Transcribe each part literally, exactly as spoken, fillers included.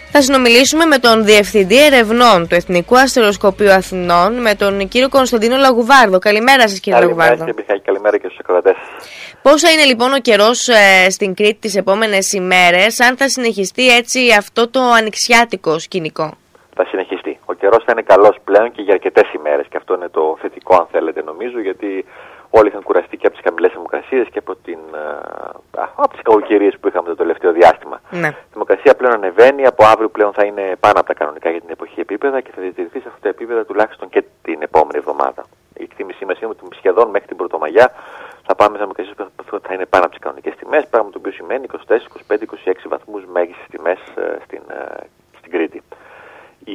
Θα συνομιλήσουμε με τον Διευθυντή Ερευνών του Εθνικού Αστεροσκοπείου Αθηνών, με τον κύριο Κωνσταντίνο Λαγουβάρδο. Καλημέρα σας, κύριε Καλημέρα, Λαγουβάρδο. Κύριε Μιχάλη, καλημέρα και στους ακροατές. Πώς θα είναι λοιπόν ο καιρός ε, στην Κρήτη τις επόμενες ημέρες, αν θα συνεχιστεί έτσι αυτό το ανοιξιάτικο σκηνικό? Θα συνεχιστεί. Ο καιρός θα είναι καλός πλέον και για αρκετές ημέρες, και αυτό είναι το θετικό, αν θέλετε, νομίζω, γιατί όλοι είχαν κουραστεί και από τις χαμηλές θερμοκρασίες και από, την, α, από τις κακοκαιρίες που είχαμε το τελευταίο διάστημα. Ναι. Η θερμοκρασία πλέον ανεβαίνει, από αύριο πλέον θα είναι πάνω από τα κανονικά για την εποχή επίπεδα και θα διατηρηθεί σε αυτά τα επίπεδα τουλάχιστον και την επόμενη εβδομάδα. Η εκτίμησή μας είναι ότι σχεδόν μέχρι την Πρωτομαγιά θα πάμε σε θερμοκρασίες που θα είναι πάνω από τις κανονικές τιμές, πράγμα το οποίο σημαίνει είκοσι τέσσερα, είκοσι πέντε, είκοσι έξι βαθμούς μέγιστες τιμές στην, στην Κρήτη. Η...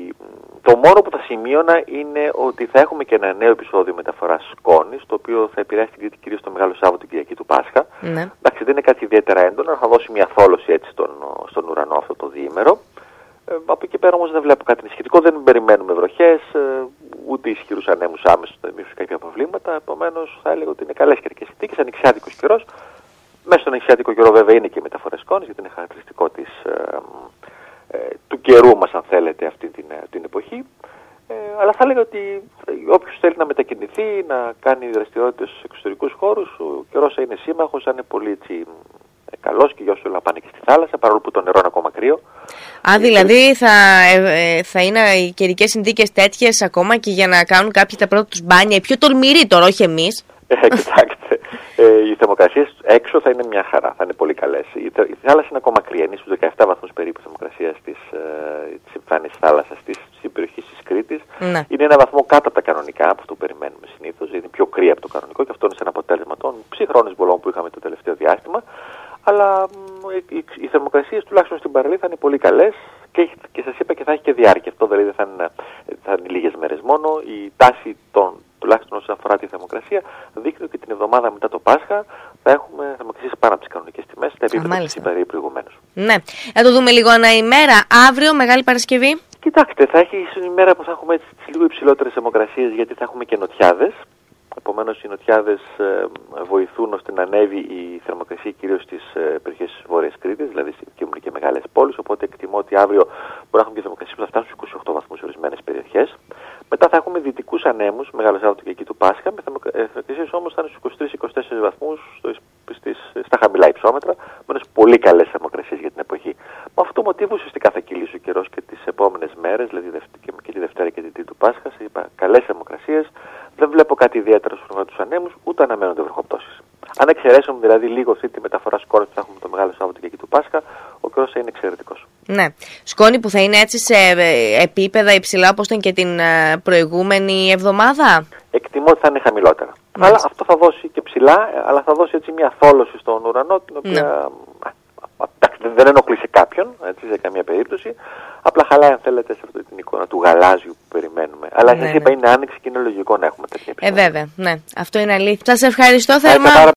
Το μόνο που θα σημείωνα είναι ότι θα έχουμε και ένα νέο επεισόδιο μεταφοράς σκόνης, το οποίο θα επηρεάσει την Κρήτη κυρίως το Μεγάλο Σάββατο, την Κυριακή του Πάσχα. Ναι. Εντάξει, δεν είναι κάτι ιδιαίτερα έντονο, θα δώσει μια θόλωση έτσι στον, στον ουρανό αυτό το διήμερο. Ε, από εκεί πέρα όμως δεν βλέπω κάτι σχετικό, δεν περιμένουμε βροχές, ε, ούτε ισχυρούς ανέμους άμεσους, δεν δημιουργούν κάποια προβλήματα. Επομένως θα έλεγα ότι είναι καλές καιρικές συνθήκες, ανοιξιάτικος καιρός. Μέσα στον ανοιξιάτικο καιρό βέβαια είναι και οι μεταφορές σκόνης, γιατί είναι χαρακτηριστικό της. Ε, Ε, του καιρού μας, αν θέλετε, αυτή την, την εποχή. Ε, αλλά θα έλεγα ότι όποιος θέλει να μετακινηθεί, να κάνει δραστηριότητες στους εξωτερικούς χώρους, ο καιρός θα είναι σύμμαχος, θα είναι πολύ έτσι, ε, καλός, και για όσους θέλουν να πάνε και στη θάλασσα, παρόλο που το νερό είναι ακόμα κρύο. Α, δηλαδή θα, ε, θα είναι οι καιρικές συνθήκες τέτοιες ακόμα και για να κάνουν κάποιοι τα πρώτα τους μπάνια, πιο τολμηροί τώρα, όχι εμείς. Ε, κοιτάξτε, ε, οι θερμοκρασίες έξω θα είναι μια χαρά, θα είναι πολύ καλές. Η, η θάλασσα είναι ακόμα κρύα, είναι στους δεκαεπτά βαθμούς περίπου θερμοκρασία της εμφάνισης ε, θάλασσας της, στην περιοχή της Κρήτης. Ναι. Είναι ένα βαθμό κάτω από τα κανονικά, από αυτό που περιμένουμε συνήθως, είναι πιο κρύα από το κανονικό, και αυτό είναι σαν αποτέλεσμα των ψυχρών εισβολών που είχαμε το τελευταίο διάστημα. Αλλά οι, οι, οι θερμοκρασίες τουλάχιστον στην παραλία θα είναι πολύ καλές, και, και σας είπα και θα έχει και διάρκεια. Αυτό δηλαδή θα είναι, θα είναι λίγες μέρες μόνο. Η τάση των, τουλάχιστον όσον αφορά τη θερμοκρασία, δείχνει ότι την εβδομάδα μετά το Πάσχα θα έχουμε θερμοκρασίες πάνω από τις κανονικές τιμές, τα επίπεδα που είπα προηγουμένως. Ναι. Θα το δούμε λίγο ανά ημέρα. Αύριο, Μεγάλη Παρασκευή. Κοιτάξτε, θα έχει η ημέρα που θα έχουμε έτσι λίγο υψηλότερες θερμοκρασίες, γιατί θα έχουμε και νοτιάδες. Επομένως, οι νοτιάδες ε, βοηθούν ώστε να ανέβει η θερμοκρασία κυρίως στις ε, περιοχές της Βόρειας Κρήτης, δηλαδή και, και μεγάλες πόλεις. Οπότε εκτιμώ ότι αύριο μπορεί να έχουμε και θερμοκρασίες που θα φτάσουν στους είκοσι οκτώ βαθμούς σε ορισμένες περιοχές. Μετά θα έχουμε δυτικούς ανέμους, Μεγάλο Σάββατο και εκεί του Πάσχα, με θερμοκρασίες όμως θα είναι στους είκοσι τρεις με είκοσι τέσσερις βαθμούς στο, στις, στα χαμηλά υψόμετρα, με πολύ καλές θερμοκρασίες για την εποχή. Με αυτό το μοτίβο ουσιαστικά θα κυλήσει ο καιρός και τις επόμενες μέρες, δηλαδή και τη Δευτέρα και την Τρίτη του Πάσχα. Είπα καλές θερμοκρασίες. Δεν βλέπω κάτι ιδιαίτερο στον αφορά τους ανέμους, ούτε αναμένονται βροχοπτώσεις. Αν εξαιρέσουμε δηλαδή λίγο αυτή τη μεταφορά σκόνης που θα έχουμε το Μεγάλο Σάββατο και εκεί του Πάσχα, ο καιρός θα είναι εξαιρετικός. Ναι. Σκόνη που θα είναι έτσι σε επίπεδα υψηλά όπως ήταν και την προηγούμενη εβδομάδα. Εκτιμώ ότι θα είναι χαμηλότερα. Μάλιστα. Αλλά αυτό θα δώσει και ψηλά, αλλά θα δώσει έτσι μια θόλωση στον ουρανό, την οποία ναι. δεν ενοχλεί σε κάποιον, έτσι, σε καμία περίπτωση. Απλά χαλάει, αν θέλετε, σε αυτή την εικόνα του γαλάζιου που περιμένουμε. Αλλά ναι, σας είπα, ναι. είναι άνοιξη και είναι λογικό να έχουμε τέτοια επιστήμη. Ε, βέβαια, ναι. Αυτό είναι αλήθεια. Σας ευχαριστώ θερμά.